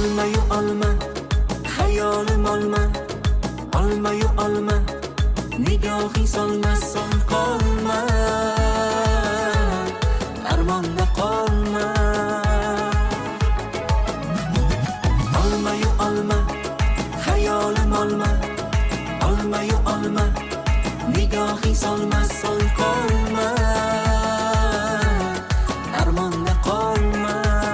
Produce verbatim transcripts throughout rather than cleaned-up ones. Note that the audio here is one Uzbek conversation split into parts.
olmayu olma, hayolim olma, olmayu olma, nigohing solmas sol qolma, armonda qolma. Olmayu olma, hayolim olma, olmayu olma, nigohing solmas sol qolma, armonda qolma.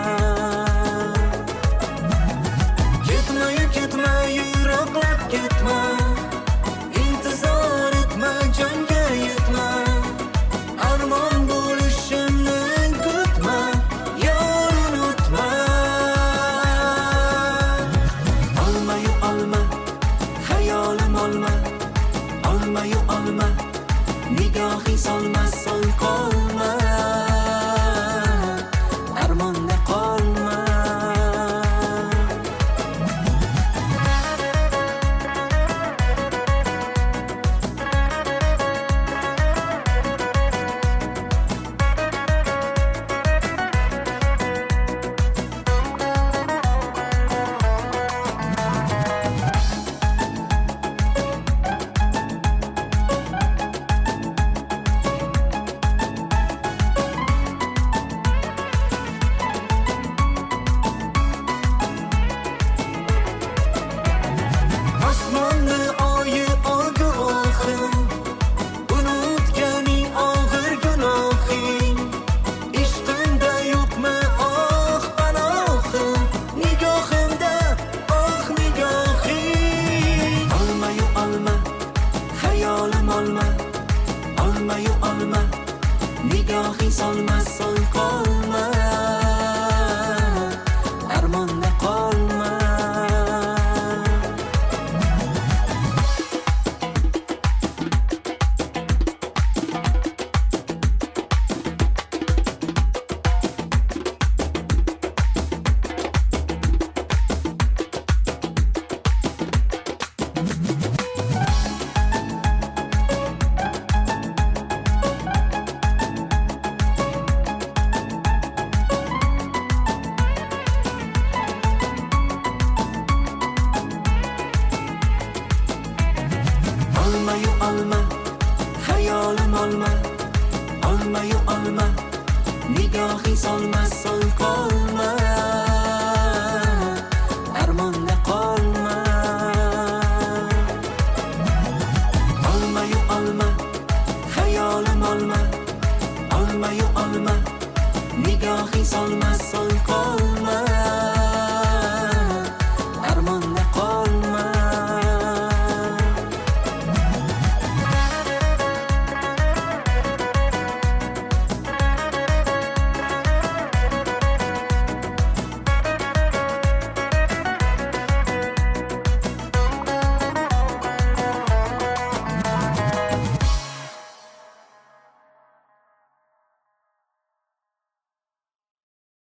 Ketmayu ketma, yiroqlab ketma, intizor etma, jonga yetma, armon bo'lishimni kutma, yor unutma. Olmayu olma, hayolim olma, olmayu olma, nigohing solmas sol qolma, armonda qolma. Osmonni oyi olgu oxin, unutganing og'ir gunohing, ishqimda yo'qmi oh panohim, nigohimda oh nigohing. Olmayu olma, hayolim olma, olmayu olma, nigohing solmas sol qolma, armonda qolma. Olmayu olma, hayolim olma, olmayu olma, nigohing solmas sol qolma, armonda qolma. Olmayu olma, hayolim olma, olmayu olma, nigohing solmas sol qolma.